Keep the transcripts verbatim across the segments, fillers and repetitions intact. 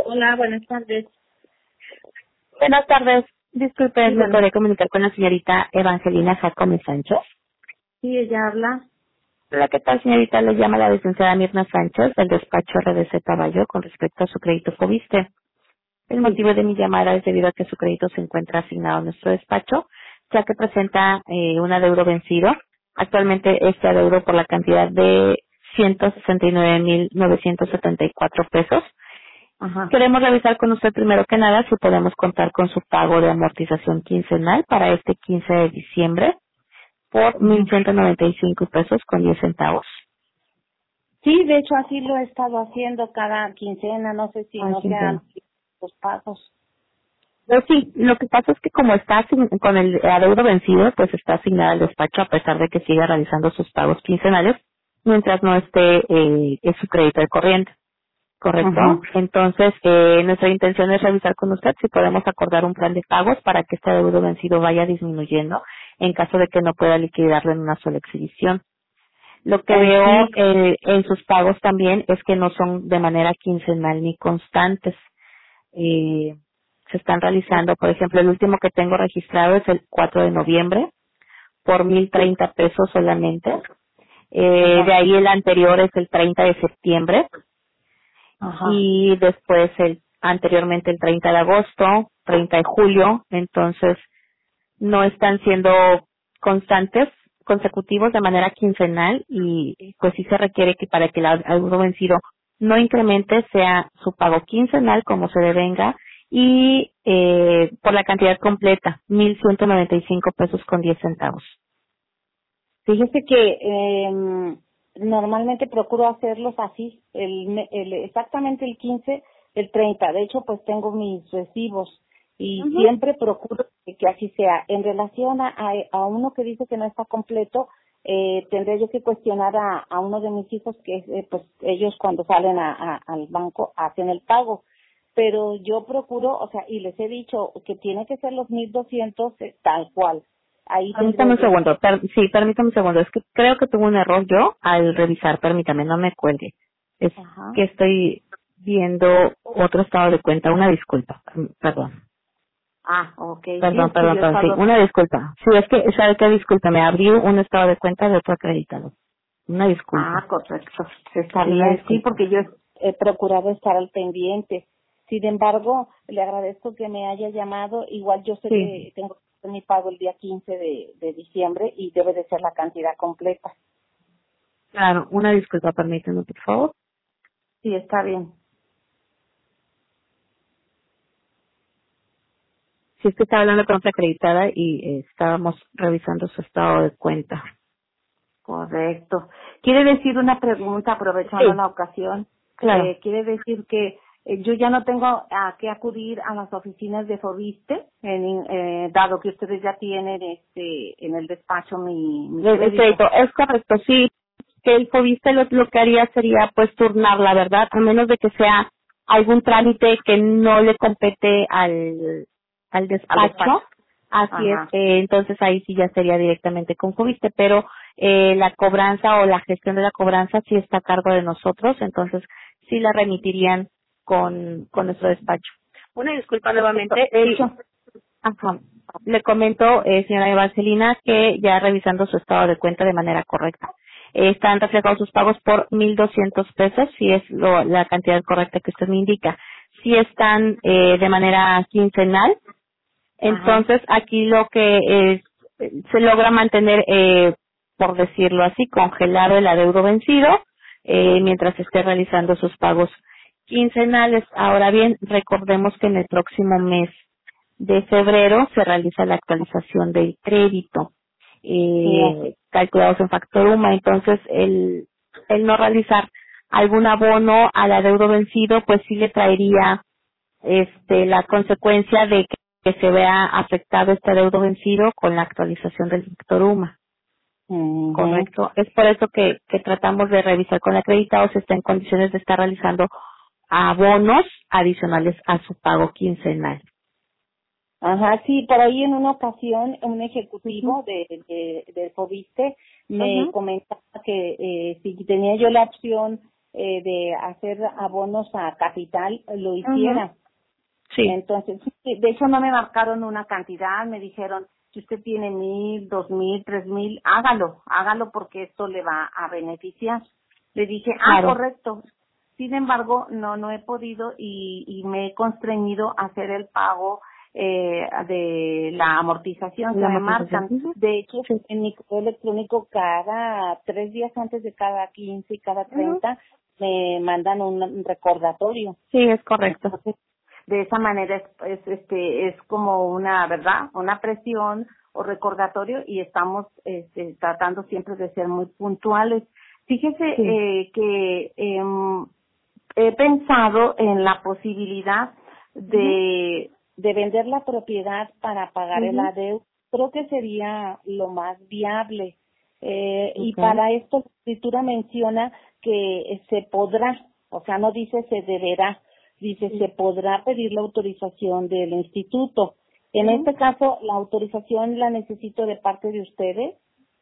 Hola, buenas tardes. Buenas tardes. Disculpe, Sí, ¿me bueno. podría comunicar con la señorita Evangelina Jacome Sánchez? Sí, ella habla. Hola, ¿qué tal, señorita? Le llama la licenciada Mirna Sánchez del despacho R D C Caballo con respecto a su crédito Fobiste. El Sí. motivo de mi llamada es debido a que su crédito se encuentra asignado a nuestro despacho, ya que presenta eh, un adeudo vencido. Actualmente este adeudo por la cantidad de ciento sesenta y nueve mil novecientos setenta y cuatro pesos. Ajá. Queremos revisar con usted primero que nada si podemos contar con su pago de amortización quincenal para este quince de diciembre por mil Ujú. ciento noventa y cinco pesos con diez centavos. Sí, de hecho así lo he estado haciendo cada quincena, no sé si Ay, no quincena. sean los pagos. Pues sí, lo que pasa es que como está asign- con el adeudo vencido, pues está asignada al despacho a pesar de que siga realizando sus pagos quincenales mientras no esté eh, en su crédito de corriente. ¿Correcto? Ajá. Entonces, eh, nuestra intención es revisar con usted si podemos acordar un plan de pagos para que este adeudo vencido vaya disminuyendo en caso de que no pueda liquidarlo en una sola exhibición. Lo que Eh, veo sí. eh, en sus pagos también es que no son de manera quincenal ni constantes. Eh, se están realizando, por ejemplo, el último que tengo registrado es el cuatro de noviembre por mil treinta pesos solamente. Eh, de Ajá. ahí el anterior es el treinta de septiembre Ajá. y después el anteriormente el treinta de agosto, treinta de julio, entonces no están siendo constantes, consecutivos de manera quincenal y pues sí se requiere que para que el adeudo vencido no incremente sea su pago quincenal como se devenga y eh, por la cantidad completa, mil ciento noventa y cinco pesos con diez centavos. Fíjese que eh, normalmente procuro hacerlos así, el, me- el exactamente el quince, el treinta. De hecho, pues tengo mis recibos y Ujú. siempre procuro que, que así sea. En relación a, a, a uno que dice que no está completo, eh, tendré yo que cuestionar a, a uno de mis hijos que eh, pues ellos cuando salen a, a- al banco hacen el pago. Pero yo procuro, o sea, y les he dicho que tiene que ser los mil doscientos eh, tal cual. Ahí tendría Permítame un yo. segundo, per- sí, permítame un segundo, es que creo que tuve un error yo al revisar, permítame, no me cuelgue. Es Ajá. que estoy viendo otro estado de cuenta, una disculpa, mm, perdón, Ah, ok. Sí, perdón, es que perdón, yo he perdón, sí, estado... una disculpa. Sí, es que, ¿sabe qué? Disculpa, me abrí un estado de cuenta de otro acreditado. Una Ah, disculpa, correcto. Está sí, una bien, sí, disculpa. porque yo he procurado estar al pendiente. Sin embargo, le agradezco que me haya llamado. Igual yo sé Sí, que tengo que hacer mi pago el día quince de, de diciembre y debe de ser la cantidad completa. claro, una disculpa, permítame, por favor. Sí, está bien. Si es que estaba hablando con otra acreditada y eh, estábamos revisando su estado de cuenta. Correcto. Quiere decir una pregunta, aprovechando Sí, la ocasión, claro. eh, quiere decir que eh, yo ya no tengo a qué acudir a las oficinas de Fobiste, en, eh, dado que ustedes ya tienen este en el despacho mi, mi El, el crédito. crédito, es correcto, sí, que el Fobiste lo, lo que haría sería pues turnar, la verdad, a menos de que sea algún trámite que no le compete al, al Al despacho. despacho, así es, Ajá. eh, entonces ahí sí ya sería directamente con Fobiste, pero eh, la cobranza o la gestión de la cobranza sí está a cargo de nosotros, entonces sí la remitirían con, con nuestro despacho. Una disculpa Correcto. nuevamente, De sí, hecho, ajá. Le comento, eh, señora Evangelina, que ya revisando su estado de cuenta de manera correcta, eh, están reflejados sus pagos por mil doscientos pesos, si es lo- la cantidad correcta que usted me indica. Si están eh, de manera quincenal, ajá. entonces aquí lo que es, eh, se logra mantener, eh, por decirlo así, congelado el adeudo vencido, eh, mientras esté realizando sus pagos quincenales. Ahora bien, recordemos que en el próximo mes de febrero se realiza la actualización del crédito, Sí, así. eh, calculados en factor UMA. Entonces, el, el no realizar algún abono al adeudo vencido, pues sí le traería este la consecuencia de que, que se vea afectado este adeudo vencido con la actualización del factor UMA. Ujú. Correcto. Es por eso que, que tratamos de revisar con el acreditado si está en condiciones de estar realizando abonos adicionales a su pago quincenal. Ajá, sí, por ahí en una ocasión un Ujú, ejecutivo de, de, de Fobiste me ujú. comentaba que eh, si tenía yo la opción eh, de hacer abonos a capital lo hiciera. Uh-huh. Sí. Entonces, de hecho no me marcaron una cantidad, me dijeron, si usted tiene mil, dos mil, tres mil, hágalo, hágalo porque esto le va a beneficiar. Le dije, ah, Claro. correcto. Sin embargo, no, no he podido y, y me he constreñido a hacer el pago eh, de la amortización La que me amortización. marcan. Uh-huh. De hecho, Sí. en mi correo electrónico cada tres días antes de cada quince y cada treinta uh-huh. me mandan un recordatorio. Sí, es correcto. Entonces, de esa manera es, es este es como una verdad una presión o recordatorio y estamos este, tratando siempre de ser muy puntuales. Fíjese Sí. eh, que eh, he pensado en la posibilidad de uh-huh. de vender la propiedad para pagar uh-huh. el adeudo. Creo que sería lo más viable eh, okay. Y para esto la escritura menciona que se podrá, o sea, no dice se deberá. Dice, sí. Se podrá pedir la autorización del instituto. En uh-huh. este caso, ¿la autorización la necesito de parte de ustedes?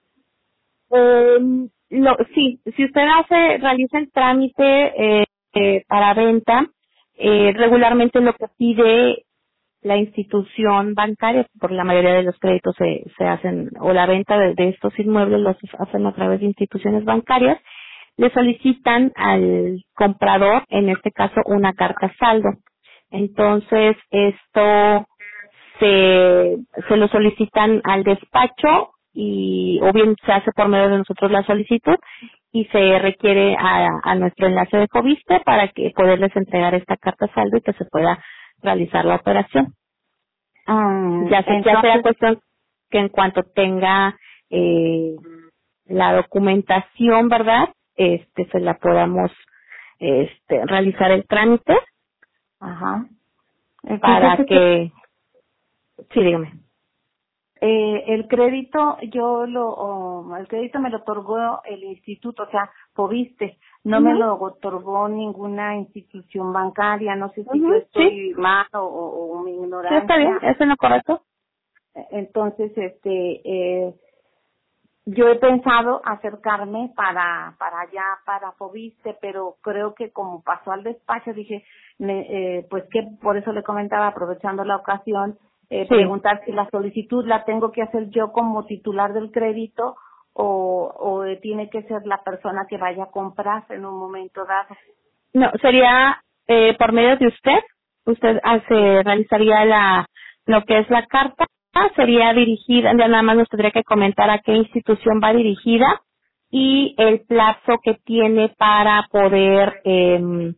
Um, lo, sí, si usted hace, realiza el trámite eh, eh, para venta, eh, regularmente lo que pide la institución bancaria, por la mayoría de los créditos se, se hacen, o la venta de, de estos inmuebles los hacen a través de instituciones bancarias, le solicitan al comprador, en este caso, una carta saldo. Entonces, esto se, se lo solicitan al despacho y, o bien se hace por medio de nosotros la solicitud y se requiere a, a nuestro enlace de Foviste para que poderles entregar esta carta saldo y que se pueda realizar la operación. Um, ya, se, entonces, ya sea cuestión que en cuanto tenga eh, la documentación, ¿verdad? Este, se la podamos este, realizar el trámite. Ajá. Para que, que... Sí, dígame. Eh, el crédito, yo lo, oh, el crédito me lo otorgó el instituto, o sea, Foviste, no uh-huh. me lo otorgó ninguna institución bancaria, no sé si uh-huh. yo estoy ¿Sí? mal o, o, o mi ignorancia. Sí, está bien, eso es lo correcto. Entonces, este, eh, yo he pensado acercarme para, para allá, para Foviste, pero creo que como pasó al despacho, dije, me, eh, pues que por eso le comentaba, aprovechando la ocasión, Eh, sí. preguntar si la solicitud la tengo que hacer yo como titular del crédito o, o tiene que ser la persona que vaya a comprar en un momento dado. No, sería eh, por medio de usted, usted hace, realizaría la lo que es la carta, sería dirigida, ya nada más nos tendría que comentar a qué institución va dirigida y el plazo que tiene para poder eh,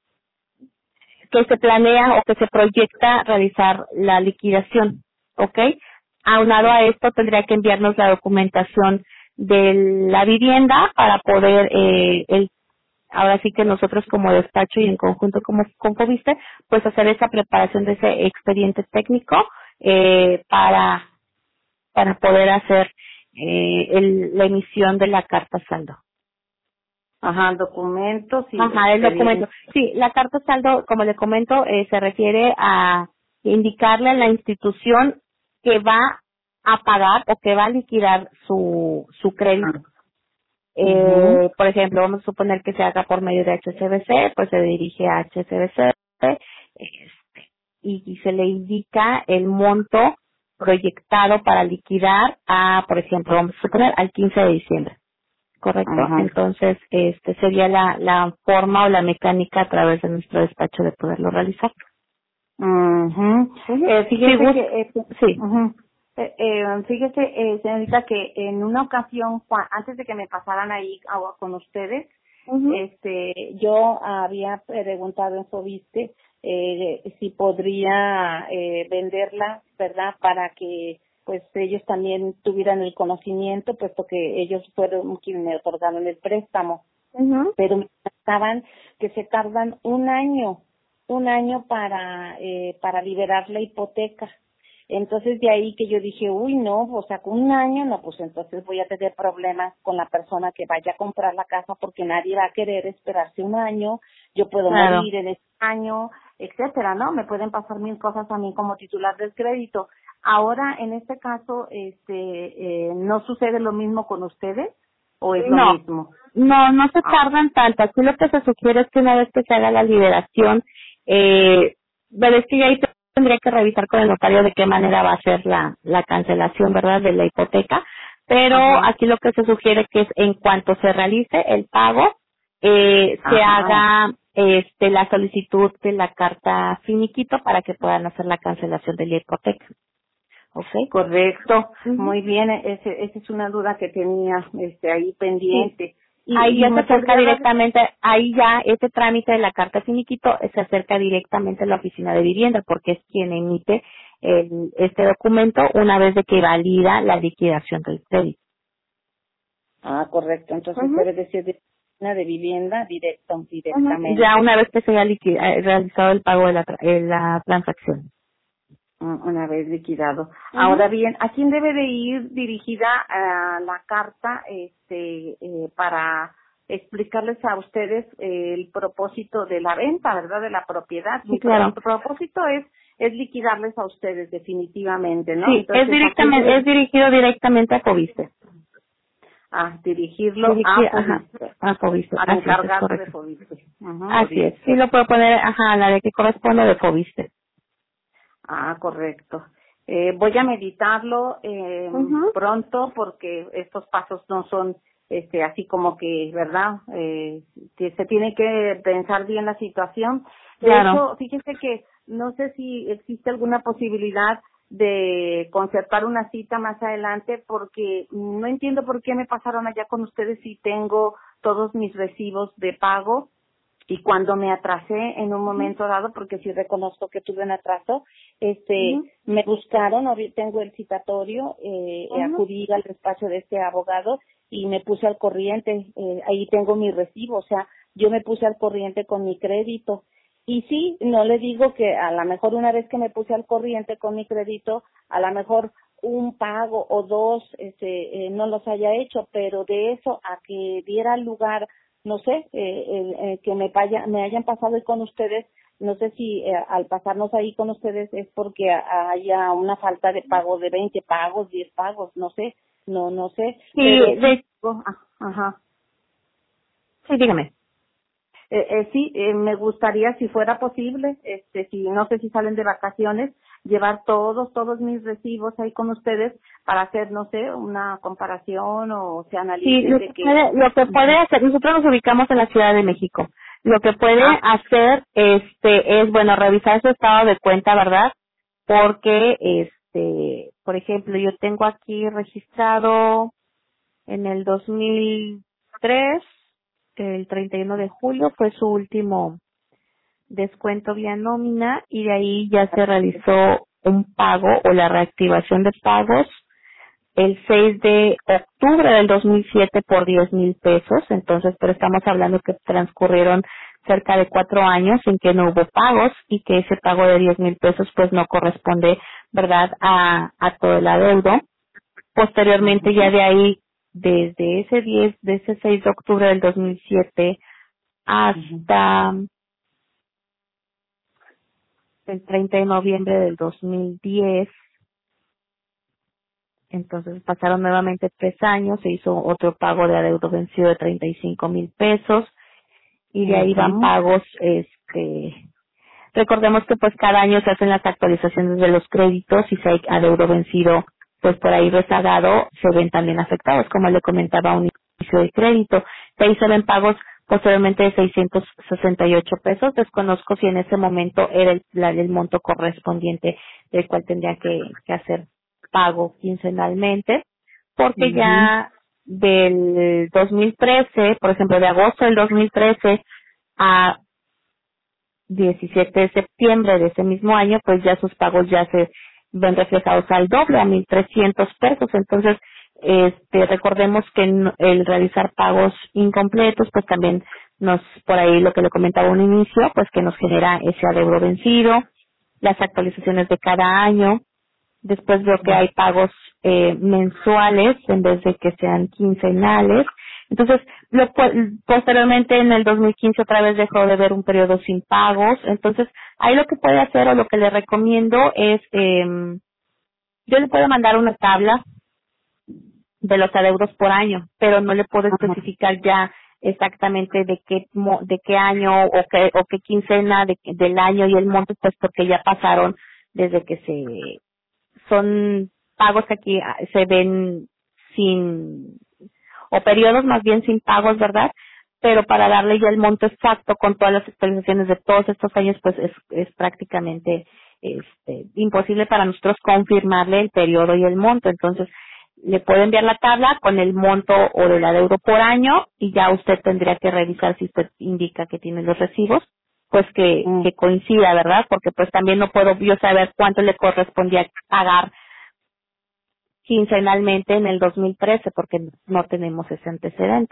que se planea o que se proyecta realizar la liquidación, ¿ok? Aunado a esto, tendría que enviarnos la documentación de la vivienda para poder, eh, el, ahora sí que nosotros como despacho y en conjunto como con Foviste, pues hacer esa preparación de ese expediente técnico eh, para para poder hacer eh, el, la emisión de la carta saldo. Ajá, documentos y Ajá, el documento. Sí, la carta saldo, como le comento, eh, se refiere a indicarle a la institución que va a pagar o que va a liquidar su su crédito. Uh-huh. Eh, por ejemplo, vamos a suponer que se haga por medio de H S B C, pues se dirige a H S B C este, y, y se le indica el monto proyectado para liquidar a, por ejemplo, vamos a suponer al quince de diciembre. Correcto. Ajá. Entonces, este sería la, la forma o la mecánica a través de nuestro despacho de poderlo realizar. Uh-huh. Uh-huh. Eh, fíjese sí, que, eh, sí. Uh-huh. Eh, eh, fíjese, eh, señorita, que en una ocasión, antes de que me pasaran ahí a, con ustedes, uh-huh. este, yo había preguntado en Foviste eh, si podría eh, venderla, ¿verdad? Para que pues ellos también tuvieran el conocimiento, puesto que ellos fueron quienes me otorgaron el préstamo. Uh-huh. Pero me estaban que se tardan un año, un año para eh, para liberar la hipoteca. Entonces de ahí que yo dije, uy, no, o sea, con un año, no, pues entonces voy a tener problemas con la persona que vaya a comprar la casa porque nadie va a querer esperarse un año, yo puedo claro. morir en ese año, etcétera, ¿no? Me pueden pasar mil cosas a mí como titular del crédito. Ahora, en este caso, este, eh, ¿no sucede lo mismo con ustedes? o es lo No, mismo. no, no se Ah, tardan tanto. Aquí lo que se sugiere es que una vez que se haga la liberación, eh, pero es que ya ahí tendría que revisar con el notario de qué manera va a ser la, la cancelación, ¿verdad?, de la hipoteca. Pero ajá, aquí lo que se sugiere que es en cuanto se realice el pago, eh, se ajá. haga este la solicitud de la carta finiquito para que puedan hacer la cancelación de la hipoteca. ¿Ok? Correcto, Ujú. muy bien, ese, esa es una duda que tenía este ahí Sí, pendiente. ahí Y, y ya se me acerca podría dar, directamente, ahí ya ese trámite de la carta finiquito eh, se acerca directamente a la oficina de vivienda porque es quien emite el, este documento una vez de que valida la liquidación del crédito. ah, correcto, entonces Ujú, debe decir de una de vivienda directo, ujú. Ya directamente, una vez que se haya liqui- eh, realizado el pago de la, tra- eh, la transacción. mm, una vez liquidado. Ujú. Ahora bien, ¿a quién debe de ir dirigida a la carta este eh, para explicarles a ustedes eh, el propósito de la venta, ¿verdad?, de la propiedad? Sí, Mi, pro- mi claro. propósito es es liquidarles a ustedes definitivamente, ¿no? Sí, es Entonces, ¿a quién directamente, debe es dirigido directamente a Fobiste. a dirigirlo Dirigir, a ajá, Fobiste, a Fobiste. al Así es, es encargado de correcto. Fobiste, Ujú, Así es. Sí Fobiste. lo puedo poner, ajá, la de que corresponde de Fobiste. Ah, correcto. Eh, voy a meditarlo eh, Ujú. pronto porque estos pasos no son este así como que, ¿verdad? Eh, que se tiene que pensar bien la situación. De Claro. hecho, fíjese que no sé si existe alguna posibilidad de concertar una cita más adelante porque no entiendo por qué me pasaron allá con ustedes si tengo todos mis recibos de pago y cuando me atrasé en un momento dado, porque sí reconozco que tuve un atraso, este, Ujú. me buscaron, ahorita tengo el citatorio, eh, eh, Ujú. acudí al despacho de este abogado y me puse al corriente, eh, ahí tengo mi recibo, o sea, yo me puse al corriente con mi crédito. Y sí, no le digo que a lo mejor una vez que me puse al corriente con mi crédito, a lo mejor un pago o dos este, eh, no los haya hecho, pero de eso a que diera lugar no sé, eh, el, eh, que me, vaya, me hayan pasado ahí con ustedes, no sé si eh, al pasarnos ahí con ustedes es porque a- haya una falta de pago de veinte pagos, diez pagos, no sé, no, no sé, Sí, pero sí, de, oh, ah, ajá, sí, dígame. eh, eh, sí, eh, me gustaría si fuera posible, este, si no sé si salen de vacaciones, llevar todos, todos mis recibos ahí con ustedes para hacer, no sé, una comparación o se Sí, analicen lo de que que, puede, lo que puede ujú. hacer, nosotros nos ubicamos en la Ciudad de México. Lo que puede Ah, hacer, este, es, bueno, revisar su estado de cuenta, ¿verdad? Porque, este, por ejemplo, yo tengo aquí registrado en el dos mil tres, el treinta y uno de julio fue su último descuento vía nómina y de ahí ya se realizó un pago o la reactivación de pagos el seis de octubre del dos mil siete por diez mil pesos, entonces pero estamos hablando que transcurrieron cerca de cuatro años en que no hubo pagos y que ese pago de diez mil pesos pues no corresponde, ¿verdad?, a, a todo el adeudo. Posteriormente ya ujú, de ahí, desde ese diez, de ese seis de octubre del dos mil siete ujú. hasta el treinta de noviembre del dos mil diez, entonces pasaron nuevamente tres años, se hizo otro pago de adeudo vencido de treinta y cinco mil pesos y de ahí van Ujú, pagos, este, recordemos que pues cada año se hacen las actualizaciones de los créditos y si hay adeudo vencido pues por ahí rezagado se ven también afectados, como le comentaba un inicio de crédito, de ahí se ven pagos posteriormente de seiscientos sesenta y ocho pesos, desconozco si en ese momento era el, la- el monto correspondiente del cual tendría que, que hacer pago quincenalmente, porque ujú, ya del dos mil trece, por ejemplo de agosto del dos mil trece a diecisiete de septiembre de ese mismo año, pues ya sus pagos ya se ven reflejados al doble, a mil trescientos pesos. Entonces, este, recordemos que en- el realizar pagos incompletos, pues también nos, por ahí lo que le comentaba un inicio, pues que nos genera ese adeudo vencido, las actualizaciones de cada año. Después veo que hay pagos eh, mensuales en vez de que sean quincenales. Entonces, lo, pu- posteriormente en el dos mil quince otra vez dejó de ver un periodo sin pagos. Entonces, ahí lo que puede hacer o lo que le recomiendo es, eh, yo le puedo mandar una tabla de los adeudos por año, pero no le puedo Ajá. especificar ya exactamente de qué mo- de qué año o qué o qué quincena de, del año y el monto, pues porque ya pasaron desde que se son pagos que aquí ah, se ven sin o periodos más bien sin pagos, ¿verdad? Pero para darle ya el monto exacto con todas las actualizaciones de todos estos años, pues es, es prácticamente este, imposible para nosotros confirmarle el periodo y el monto. Entonces, le puedo enviar la tabla con el monto o del adeudo por año y ya usted tendría que revisar si usted indica que tiene los recibos, pues que, Mm. que coincida, ¿verdad? Porque pues también no puedo yo saber cuánto le correspondía pagar quincenalmente en el dos mil trece porque no tenemos ese antecedente.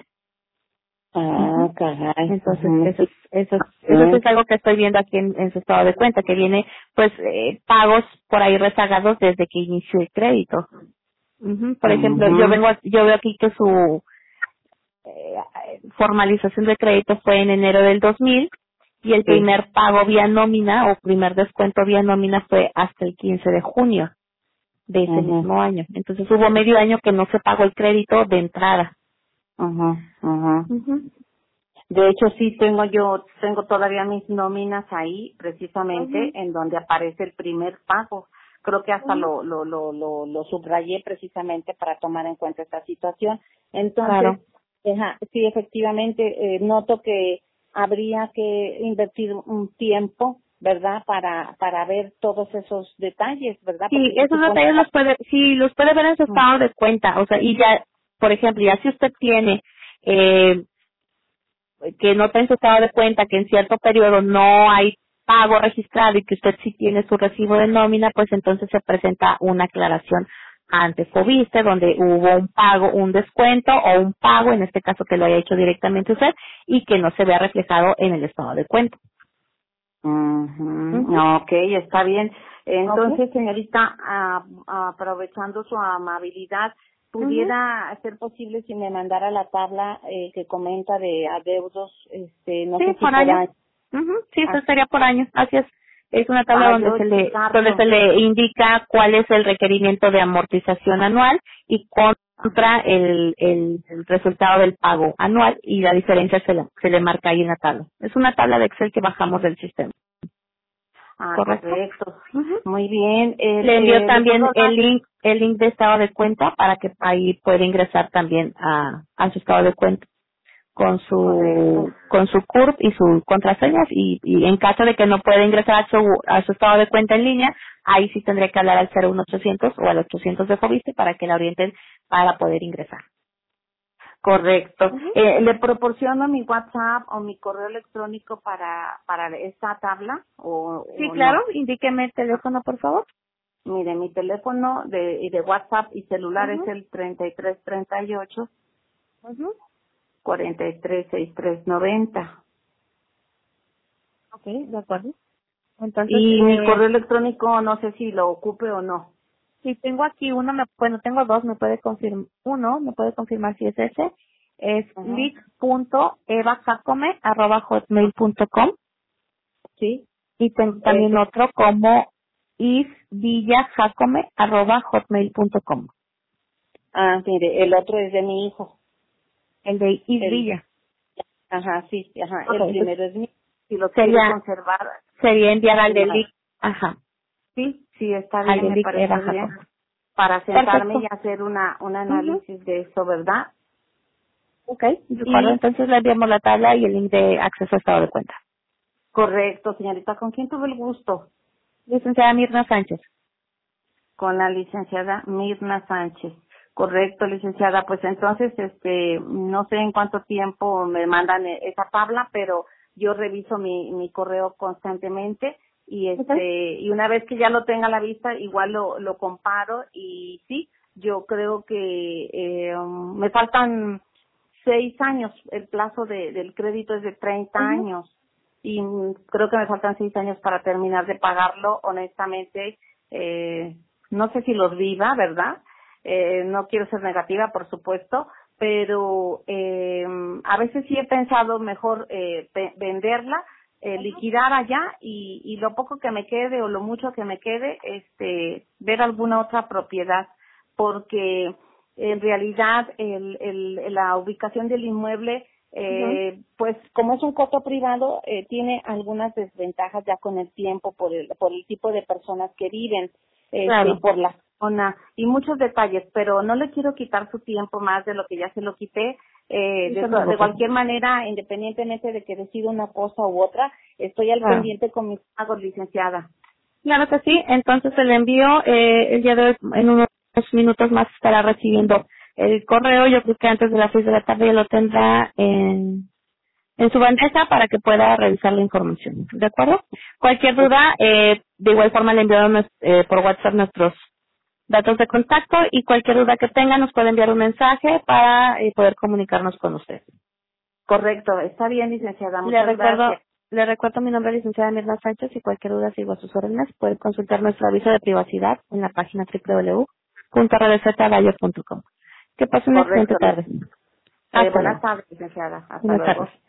Ah, Ujú. caray. Entonces, Ujú, eso sí. es, eso es, eso Mm. es algo que estoy viendo aquí en, en su estado de cuenta, que viene, pues, eh, pagos por ahí rezagados desde que inició el crédito. Ujú. Por ejemplo, yo Ujú, vengo, yo veo aquí que su eh, formalización de crédito fue en enero del dos mil y el sí. primer pago vía nómina o primer descuento vía nómina fue hasta el quince de junio de ese Ujú, mismo año. Entonces hubo medio año que no se pagó el crédito de entrada. ujú, ujú. Ujú. De hecho, sí tengo yo, tengo todavía mis nóminas ahí, precisamente, Ujú. en donde aparece el primer pago. Creo que hasta Ujú. lo, lo, lo, lo, lo subrayé precisamente para tomar en cuenta esta situación. Entonces, Claro. ajá, sí, efectivamente, eh, noto que habría que invertir un tiempo, ¿verdad? Para, para ver todos esos detalles, ¿verdad? Sí, Porque se esos supone detalles los puede, sí, los puede ver en su que... estado de cuenta, o sea, y ya, por ejemplo, ya si usted tiene eh, que nota en su estado de cuenta que en cierto periodo no hay pago registrado y que usted sí tiene su recibo de nómina, pues entonces se presenta una aclaración ante FOBISTE donde hubo un pago, un descuento o un pago, en este caso que lo haya hecho directamente usted y que no se vea reflejado en el estado de cuenta. Ujú, Ujú. ok, está bien. Okay. Entonces, señorita, ah, aprovechando su amabilidad, Ujú. ¿pudiera ser posible si me mandara la tabla eh, que comenta de adeudos, este, no Sí, sé si por por año. año, Ujú. Sí, eso ah, sería por año. Así es. Es una tabla para donde yo se le donde explicarlo? se le indica cuál es el requerimiento de amortización anual y contra el, el, el resultado del pago anual y la diferencia se le, se le marca ahí en la tabla. Es una tabla de Excel que bajamos del sistema. Ah, ¿Correcto? correcto. Ujú. Muy bien. El, Le envío eh, ¿le también puedo el dar? link el link de estado de cuenta para que ahí pueda ingresar también a, a su estado de cuenta con Correcto. su con su C U R P y sus contraseñas y, y en caso de que no pueda ingresar a su, a su estado de cuenta en línea, ahí sí tendría que hablar al cero uno ochocientos o al ochocientos de FOBISTE para que la orienten para poder ingresar. Correcto. Ujú. Eh, ¿Le proporciono mi WhatsApp o mi correo electrónico para, para esta tabla o, Sí, o claro, no? indíqueme el teléfono, por favor. Mire, mi teléfono de, y de WhatsApp y celular es Ujú, el treinta y tres treinta y ocho ujú. cuarenta y tres sesenta y tres noventa. Ok, de acuerdo. Entonces, Y mi eh, correo electrónico no sé si lo ocupe o no. si tengo aquí uno, me, bueno, tengo dos, me puede confirmar, uno, me puede confirmar si es ese, es Ajá. lic punto eva jacome arroba hotmail punto com. Sí. Y tengo también Ese. otro como isvillajacome arroba hotmail punto com. Ah, mire, el otro es de mi hijo. El de El, Isvilla. ajá, sí, ajá. Ok, El entonces primero es mío. Si lo quiere sería, conservar, sería enviar al de igual. Lic, ajá, Sí, sí, está al bien, de me Lic Eva parece bien. Jacome. Para sentarme y Perfecto. hacer una, un Ujú. análisis de eso, ¿verdad? Ok, de acuerdo. Y, Entonces le enviamos la tabla y el link de acceso a estado de cuenta. correcto, señorita, ¿con quién tuve el gusto? Licenciada Mirna Sánchez. Con la licenciada Mirna Sánchez. Correcto, licenciada. Pues entonces, este, no sé en cuánto tiempo me mandan e- esa tabla, pero yo reviso mi, mi correo constantemente y Ok. este, y una vez que ya lo tenga a la vista, igual lo, lo comparo y sí, yo creo que eh, um, me faltan seis años. El plazo de, del crédito es de treinta Ujú. años y mm, creo que me faltan seis años para terminar de pagarlo. Honestamente, eh, no sé si los viva, ¿verdad? Eh, no quiero ser negativa, por supuesto, pero eh, a veces sí he pensado mejor eh, pe- venderla, eh, liquidar allá y, y lo poco que me quede o lo mucho que me quede, este, ver alguna otra propiedad, porque en realidad el, el, la ubicación del inmueble, eh, uh-huh. pues como es un coto privado, eh, tiene algunas desventajas ya con el tiempo por el, por el tipo de personas que viven, este, claro. y por la zona y muchos detalles, pero no le quiero quitar su tiempo más de lo que ya se lo quité. Eh, de, de cualquier manera, independientemente de que decida una cosa u otra, estoy al claro. pendiente con mis pagos, licenciada. Claro que sí, entonces el envío eh, el día de hoy, en unos minutos más estará recibiendo el correo. Yo creo que antes de las seis de la tarde ya lo tendrá en, en su bandeja para que pueda revisar la información, ¿de acuerdo? Cualquier duda, eh, de igual forma le enviamos eh, por WhatsApp nuestros datos de contacto y cualquier duda que tenga nos puede enviar un mensaje para eh, poder comunicarnos con usted. Correcto, está bien, licenciada. Muchas le recuerdo, gracias. Le recuerdo mi nombre es licenciada Mirna Sánchez y cualquier duda sigo a sus órdenes. Puede consultar nuestro aviso de privacidad en la página doble u doble u doble u punto r z bayer punto com. Que pase una excelente tarde. Eh, buenas tardes, licenciada. Hasta buenas luego. Tardes.